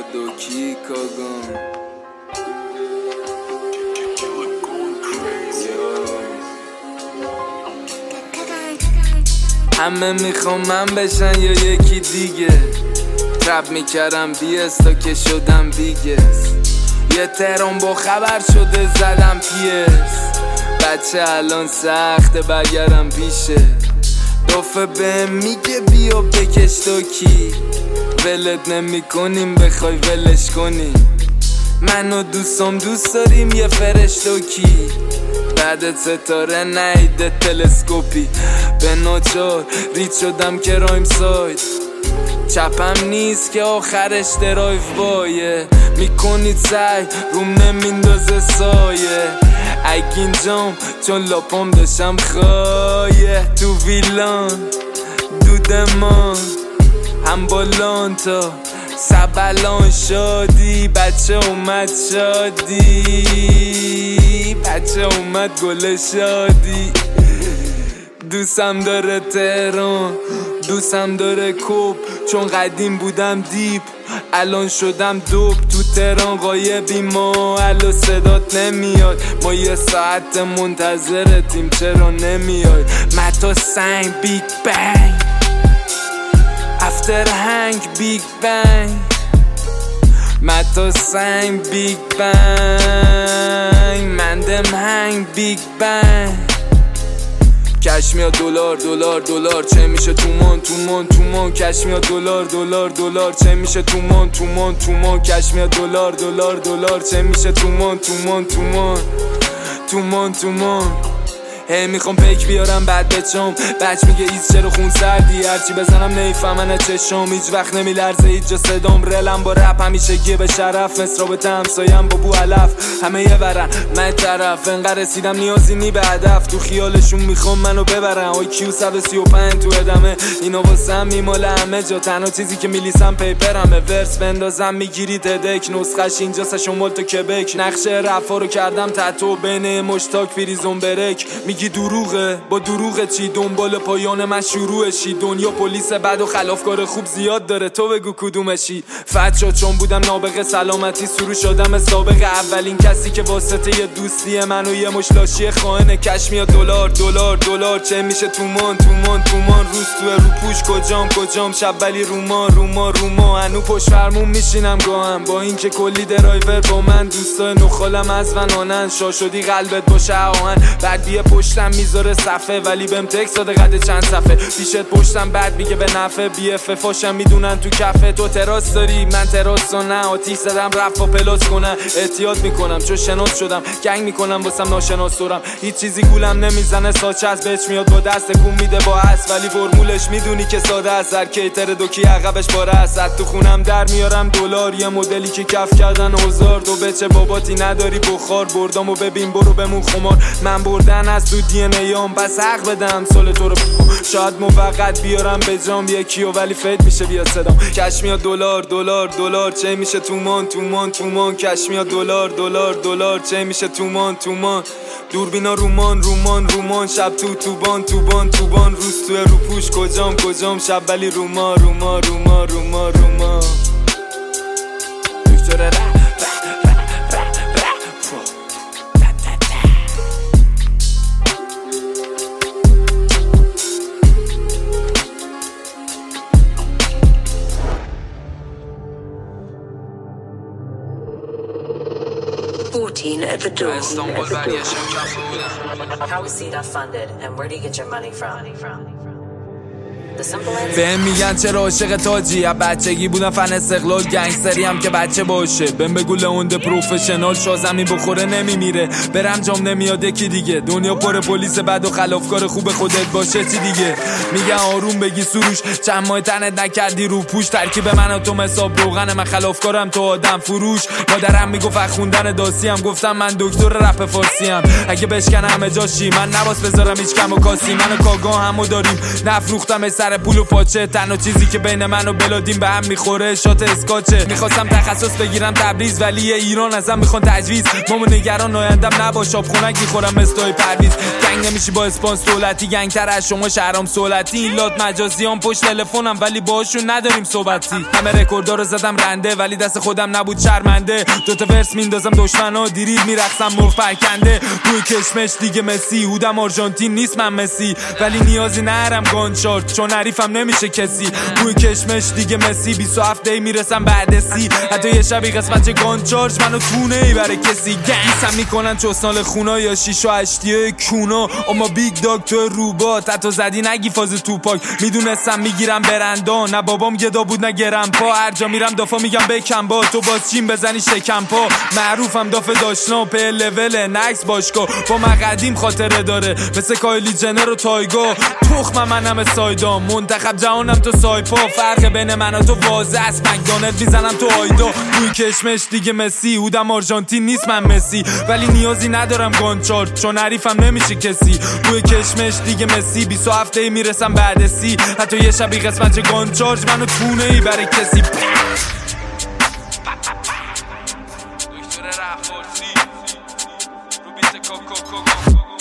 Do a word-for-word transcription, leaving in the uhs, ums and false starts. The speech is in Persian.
دوکی کاگان همه میخوام من بشن یا یکی دیگه ترپ میکردم بیس تا که شدم بیگس یه ترام با خبر شده زدم پیس بچه الان سخته برگرم پیشه دافه به میگه بیا بکش دوکی ولت نمی کنیم بخوای ولش کنیم منو دوستم دوست داریم یه فرش دوکی بعد ستاره نیده تلسکوپی به ناچار رید شدم که رایم ساید چپم نیست که آخرش درایو بایه میکنید سعی روم نمیندازه سایه اگین جام چون لاپام داشتم خایه تو ویلان دودمان هم بالان تا سبلان شادی بچه اومد شادی بچه اومد گل شادی دوستم داره تهران دوستم داره کوب چون قدیم بودم دیپ الان شدم دوب تو تهران غایبی ما الو صدات نمیاد ما یه ساعت منتظرتیم چرا نمیای متا سنگ بیگ بنگ افتر هنگ بیگ بنگ متا سنگ بیگ بنگ مندم هنگ بیگ بنگ کش میاد دلار دلار دلار چه میشه تومان تومان تومان کش میاد دلار دلار دلار چه میشه تومان تومان تومان کش میاد دلار دلار دلار چه میشه تومان تومان تومان تومان تومان هی میخوام پیک بیارم بعد بچم بچ میگه ایز چرا خون سردی هرچی بزنم نیفهمنه چشم هیچ وقت نمیلرزه هیچ جا صدام رلم با رپ همیشه گیه به شرف مصرابت همسایم با بو علف همه یه برن من طرف انقدر رسیدم نیازی نی به هدف تو خیالشون میخوام منو ببرن آی کیو صد و سی و پنج تو ادمه اینا واسم میماله همه جا تنها چیزی که میلیسم پیپرمه ورس بندازم میگیری تدک نسخش اینجا سشمال تو کبک نقشه رفا رو کردم تتو بین مشتاک فریزون برک میگی دروغه با دروغه چی دنبال پایان من شروعشی دنیا پلیس بد و خلافکار خوب زیاد داره تو بگو کدومشی فتشا چون بودم نابغه سلامتی سرو شدم سابق اولین کسی که واسطه یه دوستی منو یه مشلاشی خائنه کش میاد دلار دلار دلار چه میشه تومان تومان تومان روز تو رو پوش کجام کجام شب ولی روما روما روما هنو پشت فرمون میشینم گاهم با اینکه کلی درایور با من دوستای نخالم از ونانن شا شدی قلبت باشه آهن بعد بیه پشتم میذاره صفه ولی بهم تکس داده قد چند صفه پیشت پشتم بعد میگه به نفع بی اف فاشم میدونن تو کفه تو تراس داری من تراس و نه آتیش زدم رفت و پلاس کنم احتیاط میکنم چون شناس شدم گنگ میکنم واسم ناشناس دارم هیچ چیزی گولم نمیزنه ساچه از بهش میاد با دست کون میده با هست ولی فرمولش میدونی که ساده است هر کیتر دوکی عقبش باره است تو خونم در میارم دلار یه مدلی که کف کردن هزار دو بچه باباتی نداری بخار بردامو ببین برو بمون خمار من بردن از تو دی ان ایام بس حق بدم سال تو رو شاید موقت بیارم به جام یکیو ولی فید میشه بیا صدام کش میاد دلار دلار دلار چه میشه تومان تومان تومان کش میاد دلار دلار دلار چه میشه تومان تومان دوربینا رومان رومان رومان شب تو توبان توبان توبان روز تو رو پوش کجام کجام شب ولی روما روما روما روما روما دکتر رپ fourteen at the door. How is C DOT funded and where do you get your money from? بهم میگن چرا عاشق تاجی از بچگی بودم فن استقلال گنگستری هم که بچه باشه بهم بگو لئونده پروفشنال شازمی بخوره نمیمیره برم جام نمیاد یکی دیگه دنیا پر پلیس بد و خلافکار خوب خودت باشه چی دیگه میگن آروم بگی سروش چند ماه تنت نکردی رو پوش ترکیب من و تو حساب روغن من خلافکارم تو آدم فروش مادرم میگفت خوندن داسی هم گفتم من دکتر رپ فارسی ام اگه بشکنم همه جاشی من نباس بذارم هیچ کم و کاسی من و کاگا همو داریم نفروختم سر پول و پاچه. تنها چیزی که بین من و بلادین به هم میخوره شات اسکاچه. میخواستم تخصص بگیرم تبریز ولی ایران ازم میخوان تجویز. مامو نگران آیندم نباش آب خنک میخورم استای پرویز. گنگ نمیشی با اسپانس دولتی، گنگ تر از شما شهرام سولتی. این لات مجازیان پشت تلفنم ولی باهاشون نداریم صحبتی. همه رکوردا رو زدم رنده ولی دست خودم نبود شرمنده. دوتا ورس میندازم دشمنا دیریل میرقصم مرغ پرکنده. روی کشمش دیگه مسی هودم آرژانتین نیست من مسی ولی نیازی نرم گانچارت چون حریفم نمیشه کسی. روی کشمش دیگه مسی بیست و هفت دی میرسم بعد سی. حتی یه شبی قسمت گانچارج منو تونه ای برای کسی. گنگسم میکنن چوسنال خونا یا شیشا هشتیه کونا. اما بیگ داگ تو روبا تتو زدی نگی فاز توپاک. میدونستم میگیرم برندا نه بابام گدا بود نه گرم پا. هر جا میرم دافا میگم بکن با تو باز چین بزنی شکم پا. معروفم دافه داشنا په لول نکس باشگاه. با من قدیم خاطره داره مثل کایلی جنر و تایگا. تخم منم سایدا منتخب جهانم تو سایپا. فرق بین من و تو واضح است مکدونالد میزنم تو آیدا. روی کشمش دیگه مسی هودم آرژانتین نیست من مسی ولی نیازی ندارم گانچارت چون حریفم نمیشه کسی. روی کشمش دیگه مسی بیست و هفت دی میرسم بعد سی. حتی یه شبی قسمت گانچارج منو تونه ای برای کسی. دکتر رفارسی رو بیت کوکو کوکو